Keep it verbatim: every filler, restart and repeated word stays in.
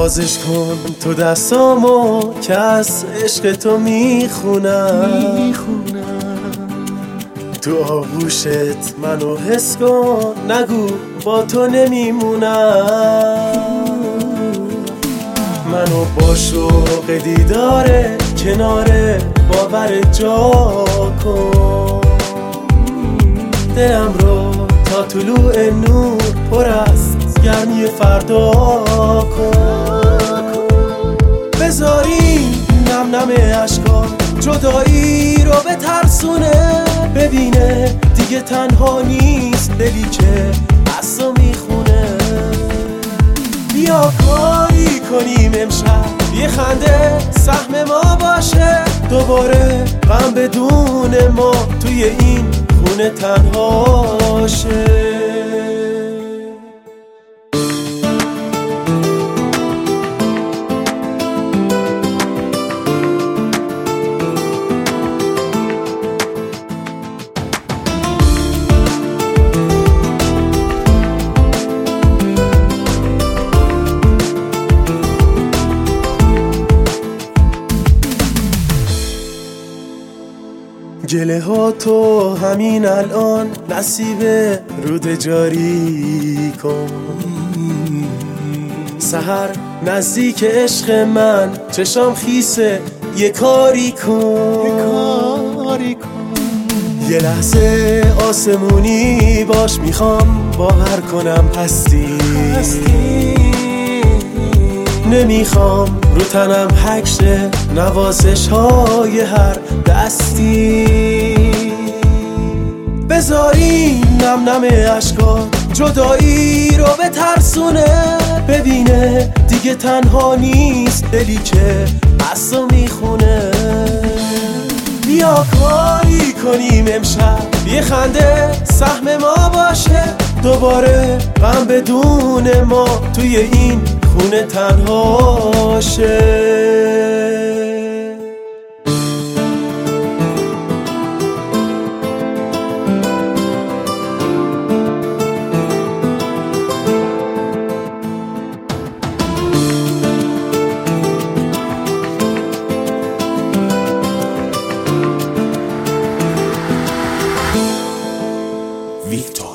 نوازش کن تو دستامو که از عشق تو میخونم، تو آغوشت منو حس کن، نگو با تو نمیمونم. منو با شوق دیداره کناره باورت جا کن، دلم رو تا طلوع نور پر از گرمی فردا کن. بذاری نم نم اشکا جدایی رو بترسونه، ببینه دیگه تنها نیست دلی که بسا میخونه. بیا کاری کنیم امشب یه خنده سهم ما باشه، دوباره غم بدون ما توی این خونه تنها شه. گله ها تو همین الان نصیب رود جاری کن، سحر نزدیک عشق من چشام خیسه یه کاری کن. یه لحظه آسمونی باش میخوام باور کنم هستی، نمیخوام رو تنم حکشه نوازش های هر دستی. بذاری نم نم اشکا جدایی رو بترسونه، ببینه دیگه تنها نیست دلی که بسا میخونه. بیا کاری کنیم امشب یه خنده سهم ما باشه، دوباره غم بدون ما توی این خونه تنها شه. Victor.